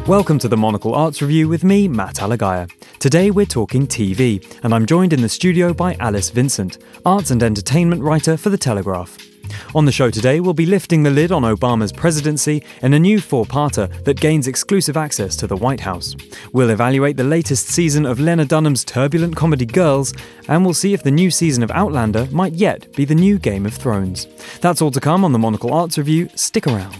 Welcome to the Monocle Arts Review with me, Matt Alagaya. Today we're talking TV, and I'm joined in the studio by Alice Vincent, arts and entertainment writer for The Telegraph. On the show today, we'll be lifting the lid on Obama's presidency in a new four-parter that gains exclusive access to the White House. We'll evaluate the latest season of Lena Dunham's turbulent comedy Girls, and we'll see if the new season of Outlander might yet be the new Game of Thrones. That's all to come on the Monocle Arts Review. Stick around.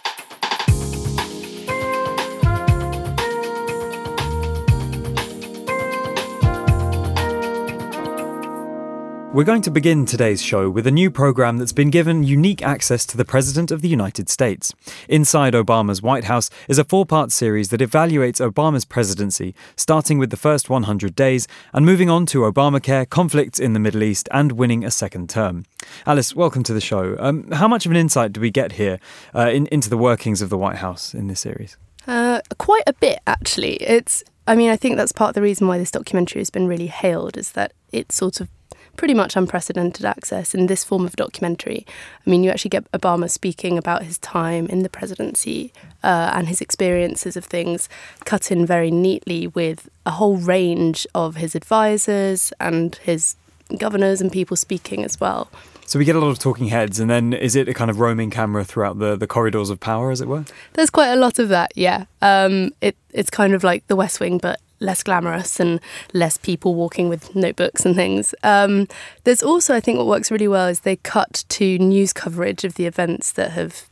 We're going to begin today's show with a new program that's been given unique access to the President of the United States. Inside Obama's White House is a four-part series that evaluates Obama's presidency, starting with the first 100 days and moving on to Obamacare, conflicts in the Middle East and winning a second term. Alice, welcome to the show. How much of an insight do we get here into the workings of the White House in this series? Quite a bit, actually. I think that's part of the reason why this documentary has been really hailed, is that it's sort of pretty much unprecedented access in this form of documentary. I mean, you actually get Obama speaking about his time in the presidency and his experiences of things, cut in very neatly with a whole range of his advisors and his governors and people speaking as well. So we get a lot of talking heads, and then is it a kind of roaming camera throughout the corridors of power, as it were? There's quite a lot of that, yeah. It's kind of like The West Wing, but less glamorous and less people walking with notebooks and things. There's also, I think what works really well is they cut to news coverage of the events that have,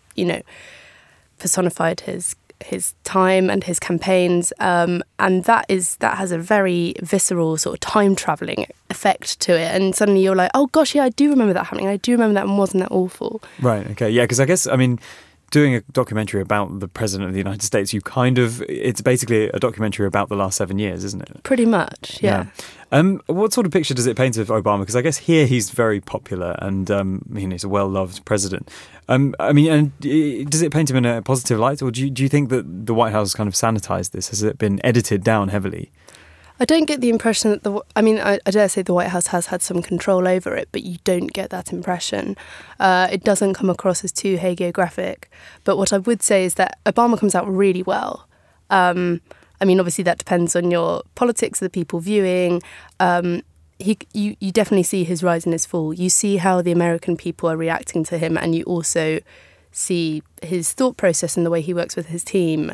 personified his time and his campaigns. And that has a very visceral sort of time travelling effect to it. And suddenly you're like, oh gosh, yeah, I do remember that happening. I do remember that, and wasn't that awful? Right, okay. Yeah, because I guess, doing a documentary about the President of the United States, it's basically a documentary about the last 7 years, isn't it? Pretty much, yeah. What sort of picture does it paint of Obama? Because I guess here he's very popular and he's a well-loved president. And does it paint him in a positive light, or do you think that the White House kind of sanitized this? Has it been edited down heavily? I don't get the impression that I dare say the White House has had some control over it, but you don't get that impression. It doesn't come across as too hagiographic. But what I would say is that Obama comes out really well. Obviously that depends on your politics, the people viewing. You definitely see his rise and his fall. You see how the American people are reacting to him, and you also see his thought process and the way he works with his team.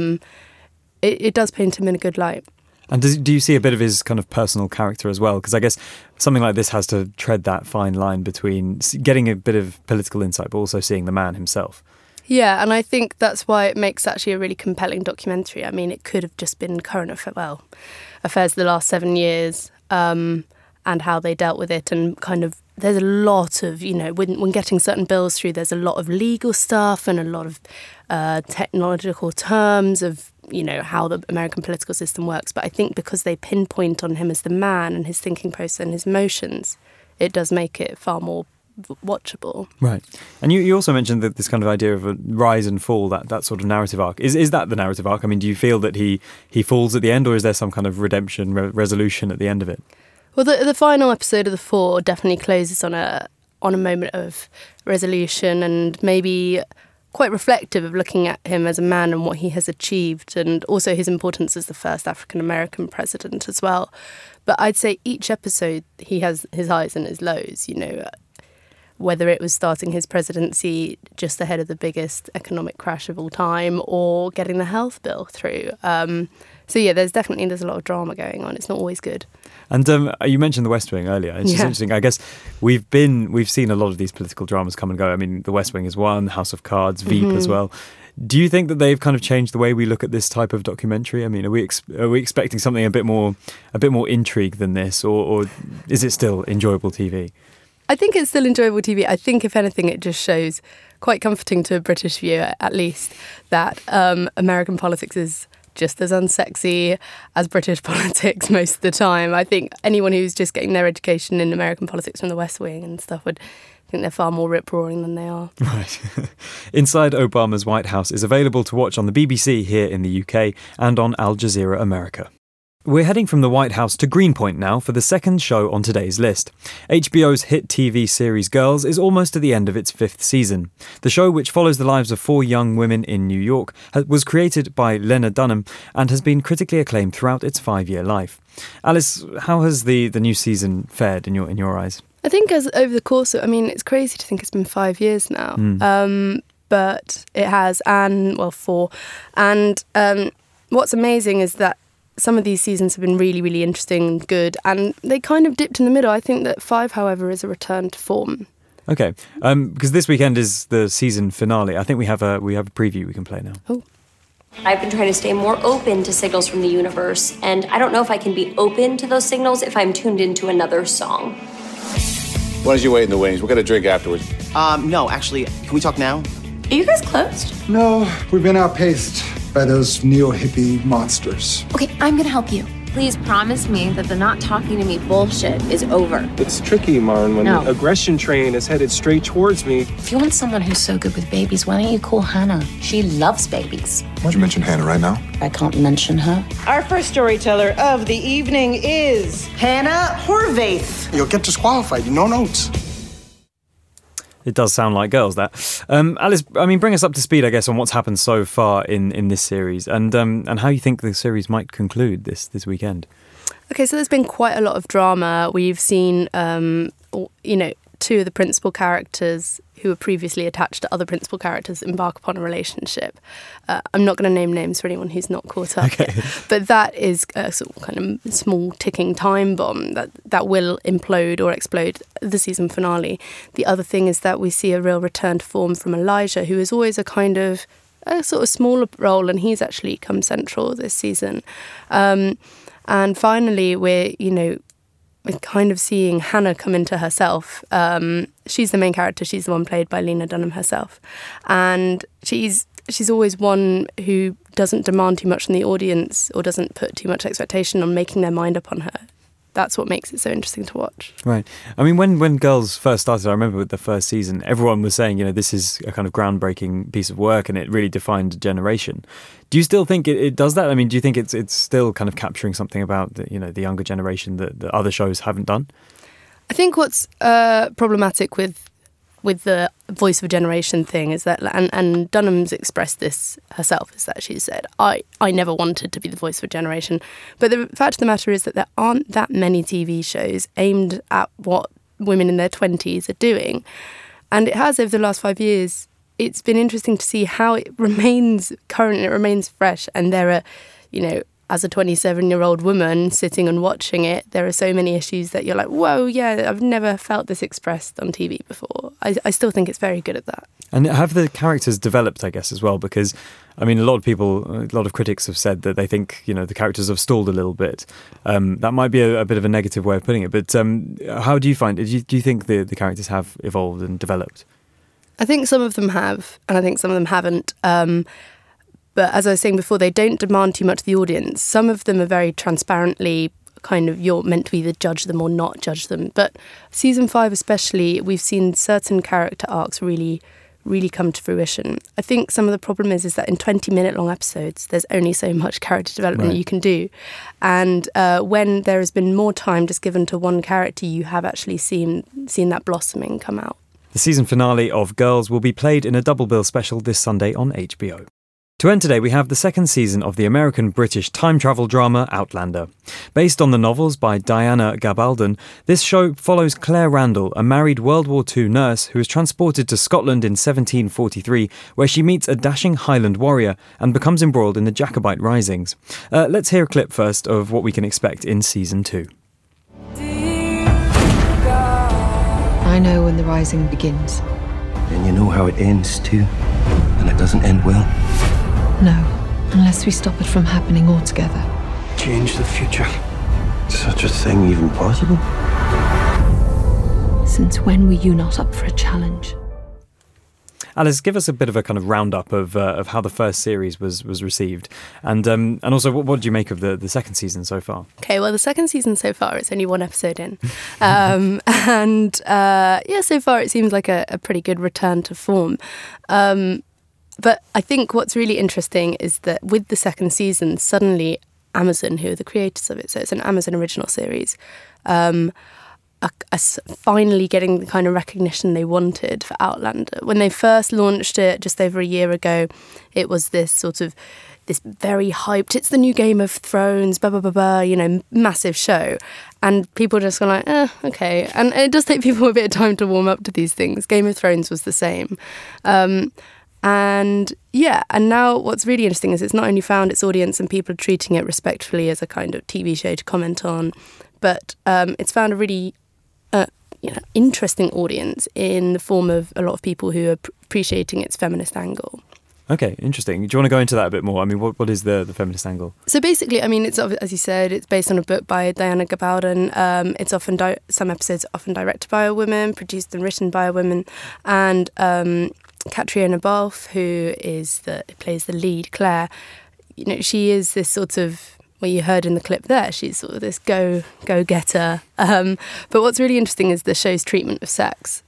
It does paint him in a good light. And do you see a bit of his kind of personal character as well? Because I guess something like this has to tread that fine line between getting a bit of political insight, but also seeing the man himself. Yeah, and I think that's why it makes actually a really compelling documentary. I mean, it could have just been current affairs of the last 7 years and how they dealt with it. And kind of there's a lot of, when getting certain bills through, there's a lot of legal stuff and a lot of technological terms of, how the American political system works. But I think because they pinpoint on him as the man and his thinking process and his emotions, it does make it far more watchable. Right. And you also mentioned that this kind of idea of a rise and fall, that sort of narrative arc. Is that the narrative arc? I mean, do you feel that he falls at the end, or is there some kind of redemption, resolution at the end of it? Well, the final episode of The Four definitely closes on a moment of resolution, and maybe quite reflective of looking at him as a man and what he has achieved, and also his importance as the first African-American president as well. But I'd say each episode he has his highs and his lows, whether it was starting his presidency just ahead of the biggest economic crash of all time or getting the health bill through. So yeah, there's a lot of drama going on. It's not always good. And you mentioned The West Wing earlier. It's just interesting. I guess we've seen a lot of these political dramas come and go. I mean, The West Wing is one, House of Cards, Veep as well. Do you think that they've kind of changed the way we look at this type of documentary? I mean, are we expecting something a bit more intrigue than this, or is it still enjoyable TV? I think it's still enjoyable TV. I think, if anything, it just shows, quite comforting to a British viewer at least, that American politics is just as unsexy as British politics most of the time. I think anyone who's just getting their education in American politics from The West Wing and stuff would think they're far more rip-roaring than they are. Right. Inside Obama's White House is available to watch on the BBC here in the UK and on Al Jazeera America. We're heading from the White House to Greenpoint now for the second show on today's list. HBO's hit TV series Girls is almost at the end of its 5th season. The show, which follows the lives of 4 young women in New York, was created by Lena Dunham and has been critically acclaimed throughout its 5-year life. Alice, how has the new season fared in your eyes? I think as over the course of, it's crazy to think it's been 5 years now, but it has, 4. And what's amazing is that some of these seasons have been really, really interesting and good, and they kind of dipped in the middle. I think that 5, however, is a return to form. Okay, because this weekend is the season finale. I think we have a preview we can play now. Oh. I've been trying to stay more open to signals from the universe, and I don't know if I can be open to those signals if I'm tuned into another song. Why don't you wait in the wings? We'll get a drink afterwards. No, actually, can we talk now? Are you guys closed? No, we've been outpaced by those neo-hippie monsters. Okay, I'm gonna help you. Please promise me that the not talking to me bullshit is over. It's tricky, Marn, when the aggression train is headed straight towards me. If you want someone who's so good with babies, why don't you call Hannah? She loves babies. Why'd you mention Hannah right now? I can't mention her. Our first storyteller of the evening is Hannah Horvath. You'll get disqualified. No notes. It does sound like Girls, that. Alice, bring us up to speed, I guess, on what's happened so far in this series and how you think the series might conclude this weekend. Okay, so there's been quite a lot of drama. We've seen, 2 of the principal characters who were previously attached to other principal characters embark upon a relationship. I'm not going to name names for anyone who's not caught up yet, but that is a sort of kind of small ticking time bomb that will implode or explode the season finale. The other thing is that we see a real return to form from Elijah, who is always a sort of smaller role, and he's actually come central this season. And finally, we're kind of seeing Hannah come into herself. She's the main character. She's the one played by Lena Dunham herself. And she's always one who doesn't demand too much from the audience or doesn't put too much expectation on making their mind up on her. That's what makes it so interesting to watch. Right. When Girls first started, I remember with the first season, everyone was saying, this is a kind of groundbreaking piece of work and it really defined a generation. Do you still think it does that? Do you think it's still kind of capturing something about the younger generation that other shows haven't done? I think what's problematic with the voice of a generation thing is that, and Dunham's expressed this herself, is that she said, I never wanted to be the voice of a generation. But the fact of the matter is that there aren't that many TV shows aimed at what women in their 20s are doing. And it has, over the last 5 years, it's been interesting to see how it remains current, it remains fresh. And there are, as a 27-year-old woman sitting and watching it, there are so many issues that you're like, whoa, yeah, I've never felt this expressed on TV before. I still think it's very good at that. And have the characters developed, I guess, as well? Because, a lot of critics have said that they think, the characters have stalled a little bit. That might be a bit of a negative way of putting it. But how do you find it? Do you think the characters have evolved and developed? I think some of them have, and I think some of them haven't. But as I was saying before, they don't demand too much of the audience. Some of them are very transparently kind of, you're meant to either judge them or not judge them. But season 5 especially, we've seen certain character arcs really, really come to fruition. I think some of the problem is that in 20-minute long episodes, there's only so much character development you can do. And when there has been more time just given to one character, you have actually seen that blossoming come out. The season finale of Girls will be played in a double bill special this Sunday on HBO. To end today, we have the second season of the American-British time travel drama Outlander. Based on the novels by Diana Gabaldon, this show follows Claire Randall, a married World War II nurse who is transported to Scotland in 1743, where she meets a dashing Highland warrior and becomes embroiled in the Jacobite risings. Let's hear a clip first of what we can expect in season 2. I know when the rising begins. And you know how it ends too, and it doesn't end well. No, unless we stop it from happening altogether. Change the future. Is such a thing even possible? Since when were you not up for a challenge? Alice, give us a bit of a kind of roundup of how the first series was received, and also what did you make of the second season so far? Okay, well, the second season so far, it's only one episode in, so far it seems like a pretty good return to form. But I think what's really interesting is that with the second season, suddenly Amazon, who are the creators of it. So it's an Amazon original series. Finally getting the kind of recognition they wanted for Outlander. When they first launched it just over a year ago, it was this very hyped, it's the new Game of Thrones, blah, blah, blah, blah, massive show. And people just go like, okay. And it does take people a bit of time to warm up to these things. Game of Thrones was the same. And now what's really interesting is it's not only found its audience and people are treating it respectfully as a kind of TV show to comment on, but it's found a really interesting audience in the form of a lot of people who are appreciating its feminist angle. Okay, interesting. Do you want to go into that a bit more? I mean, what is the feminist angle? So basically, I mean, it's, as you said, it's based on a book by Diana Gabaldon. It's often some episodes are often directed by a woman, produced and written by a woman, and Catriona Balfe, who plays the lead, Claire. She is this sort of, well, you heard in the clip there, she's sort of this go-getter. But what's really interesting is the show's treatment of sex.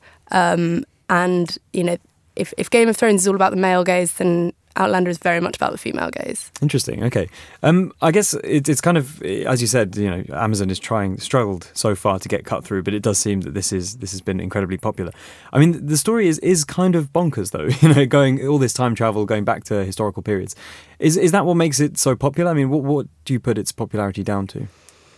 If Game of Thrones is all about the male gaze, then Outlander is very much about the female gaze. Interesting. Okay. I guess it's kind of, as you said, Amazon is struggled so far to get cut through, but it does seem that this has been incredibly popular. I mean, the story is kind of bonkers though. Going all this time travel, going back to historical periods. Is that what makes it so popular? I mean, what do you put its popularity down to?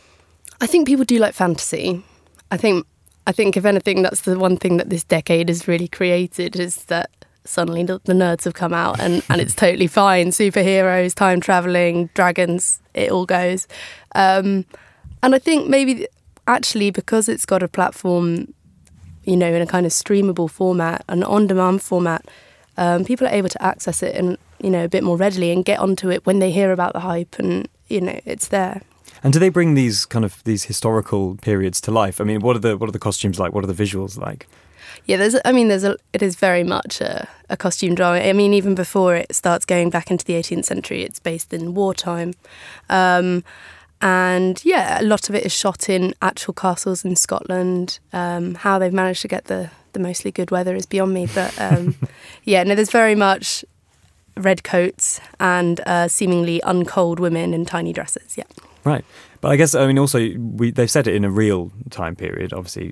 I think people do like fantasy. I think if anything, that's the one thing that this decade has really created, is that suddenly the nerds have come out and it's totally fine. Superheroes, time travelling, dragons, it all goes. And I think maybe actually because it's got a platform, in a kind of streamable format, an on-demand format, people are able to access it and, a bit more readily and get onto it when they hear about the hype and, it's there. And do they bring these historical periods to life? I mean, what are the costumes like? What are the visuals like? Yeah, it is very much a costume drama. I mean, even before it starts going back into the 18th century, it's based in wartime. And yeah, a lot of it is shot in actual castles in Scotland. How they've managed to get the mostly good weather is beyond me. But there's very much red coats and seemingly uncold women in tiny dresses, yeah. Right. But I guess, I mean, also, they've set it in a real time period, obviously,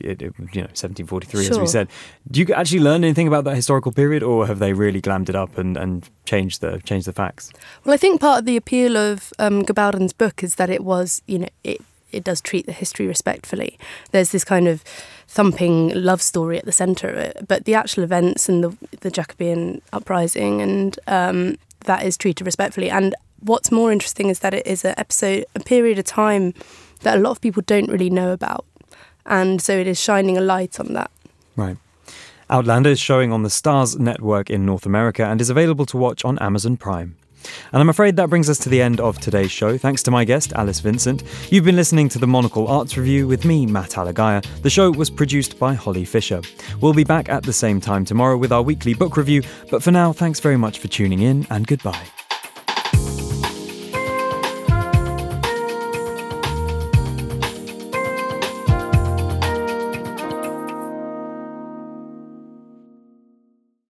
1743, sure. As we said. Do you actually learn anything about that historical period, or have they really glammed it up and changed the facts? Well, I think part of the appeal of Gabaldon's book is that it was, it does treat the history respectfully. There's this kind of thumping love story at the centre of it, but the actual events and the Jacobean uprising and that is treated respectfully. And what's more interesting is that it is a period of time that a lot of people don't really know about. And so it is shining a light on that. Right. Outlander is showing on the Starz network in North America and is available to watch on Amazon Prime. And I'm afraid that brings us to the end of today's show. Thanks to my guest, Alice Vincent. You've been listening to the Monocle Arts Review with me, Matt Alagaya. The show was produced by Holly Fisher. We'll be back at the same time tomorrow with our weekly book review. But for now, thanks very much for tuning in and goodbye.